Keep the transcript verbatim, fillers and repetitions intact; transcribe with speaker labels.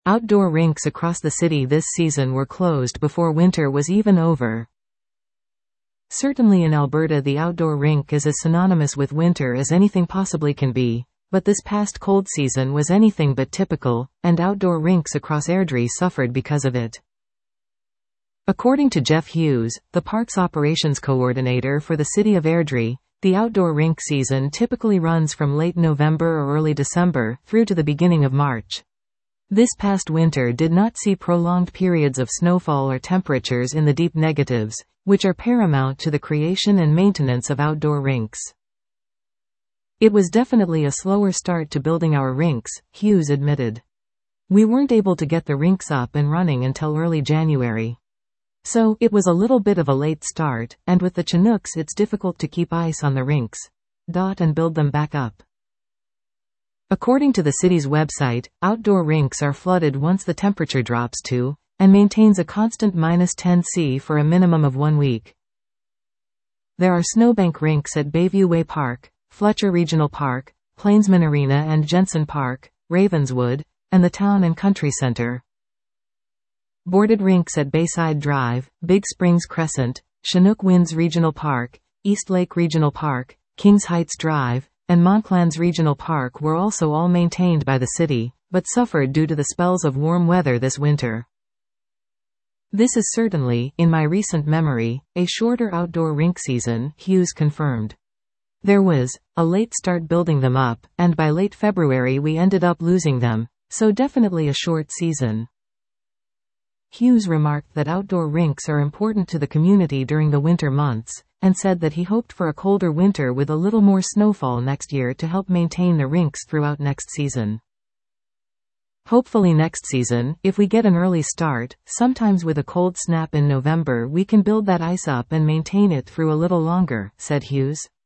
Speaker 1: Outdoor rinks across the city this season were closed before winter was even over. Certainly in Alberta the outdoor rink is as synonymous with winter as anything possibly can be, but this past cold season was anything but typical, and outdoor rinks across Airdrie suffered because of it. According to Jeff Hughes, the park's operations coordinator for the city of Airdrie, the outdoor rink season typically runs from late November or early December through to the beginning of March. This past winter did not see prolonged periods of snowfall or temperatures in the deep negatives, which are paramount to the creation and maintenance of outdoor rinks. It was definitely a slower start to building our rinks, Hughes admitted. We weren't able to get the rinks up and running until early January. So, it was a little bit of a late start, and with the Chinooks it's difficult to keep ice on the rinks. Dot and build them back up. According to the city's website, outdoor rinks are flooded once the temperature drops to, and maintains a constant minus ten Celsius for a minimum of one week. There are snowbank rinks at Bayview Way Park, Fletcher Regional Park, Plainsman Arena and Jensen Park, Ravenswood, and the Town and Country Center. Boarded rinks at Bayside Drive, Big Springs Crescent, Chinook Winds Regional Park, East Lake Regional Park, Kings Heights Drive, and Monklands Regional Park were also all maintained by the city, but suffered due to the spells of warm weather this winter. This is certainly, in my recent memory, a shorter outdoor rink season, Hughes confirmed. There was a late start building them up, and by late February we ended up losing them, so definitely a short season. Hughes remarked that outdoor rinks are important to the community during the winter months, and said that he hoped for a colder winter with a little more snowfall next year to help maintain the rinks throughout next season. Hopefully next season, if we get an early start, sometimes with a cold snap in November we can build that ice up and maintain it through a little longer, said Hughes.